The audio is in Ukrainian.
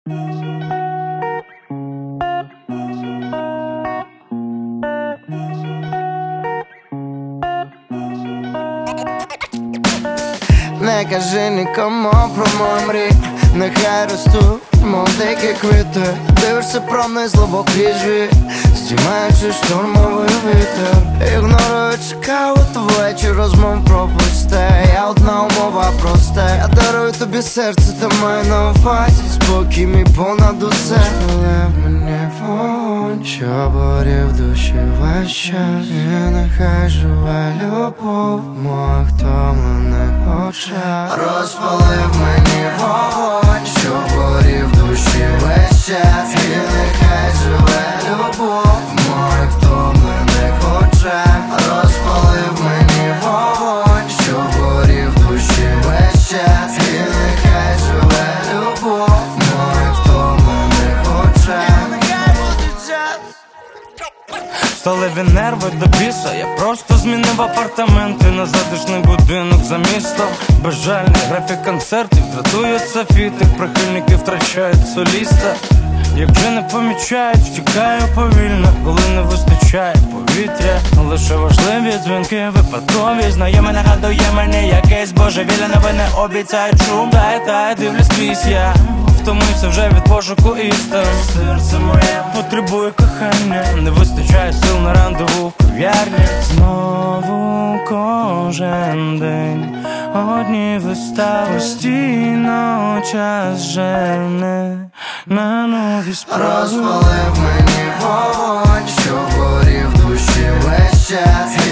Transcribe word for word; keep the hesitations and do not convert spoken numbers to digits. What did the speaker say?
Не кажи нікому про мої мрії, нехай ростуть, мов дикі квіти. Дивишся пронизливо крізь вік, здіймаючи штурмовий вітер. Ігноруючи каву, то вечір розмов про пусте. Я одна умова проста, я дарую тобі серце, та маю на увазі спокій мій понад усе. Розпали мені вогонь, що горів в душі весь час. І нехай живе любов в моїх втомлених очах. Розпалив мені вогонь, що горів в душі весь час. І нехай живе любов в моїх втомлених очах. Розпалив мені вогонь, що горів в душі весь час. І нехай живе любов в моїх втомлених очах. Сталеві нерви до біса, я просто змінив апартаменти на затишний будинок за містом. Безжальний графік концертів дратує софіти, прихильники втрачають соліста. Як вже не помічають, втікаю повільно, коли не вистачає повітря. Лише важливі дзвінки, випадкові знайомі нагадує мені якесь божевілля. Новини обіцяють шум, дай, дай, дивлюсь крізь я. Втомився вже від пошуку істин. Серце моє потребує кохання, не вистачає сил на рандеву в кав'ярні. Знову кожен день одні вистави, постійно час жене на нові справи. Розпалив мені вогонь, що горів в душі весь час.